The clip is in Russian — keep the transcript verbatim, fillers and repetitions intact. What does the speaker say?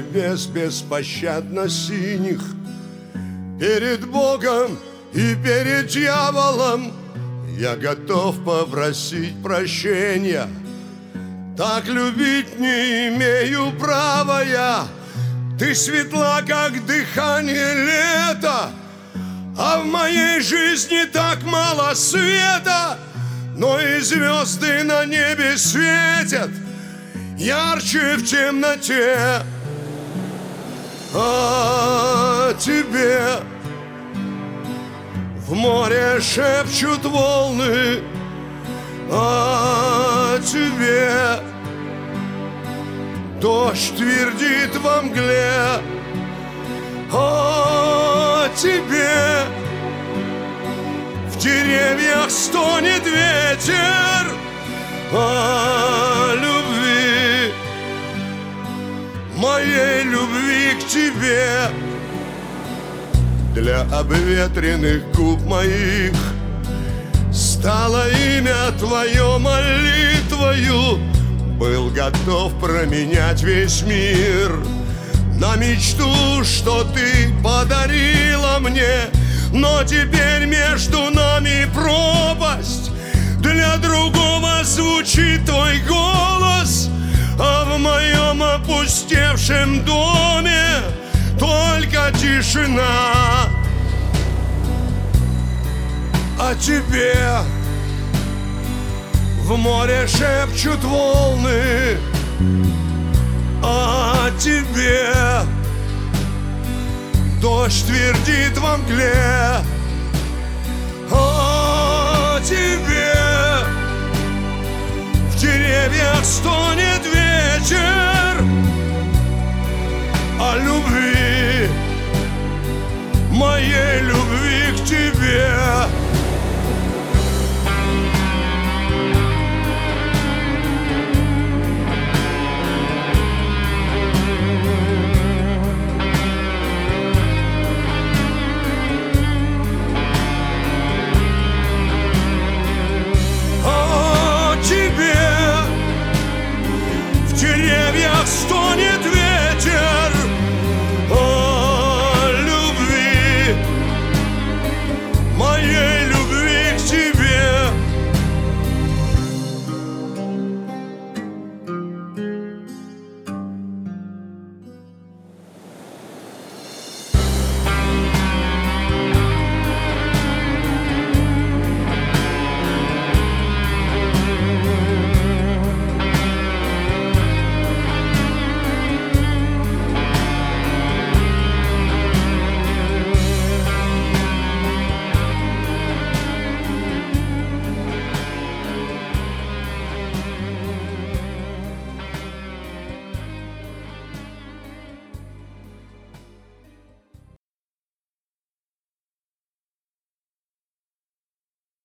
небес беспощадно синих. Перед Богом и перед дьяволом я готов попросить прощения. Так любить не имею права я. Ты светла, как дыхание лета, а в моей жизни так мало света. Но и звезды на небе светят ярче в темноте. А тебе в море шепчут волны, а тебе дождь твердит во мгле, а тебе в деревьях стонет ветер о любви, моей любви к тебе. Для обветренных губ моих стало имя твое молитвою. Был готов променять весь мир на мечту, что ты подарила мне. Но теперь между нами пропасть, для другого звучит твой голос, а в моем опустевшем доме только тишина. А тебе в море шепчут волны, а тебе дождь твердит во мгле, а тебе в деревьях стонет ветер о любви.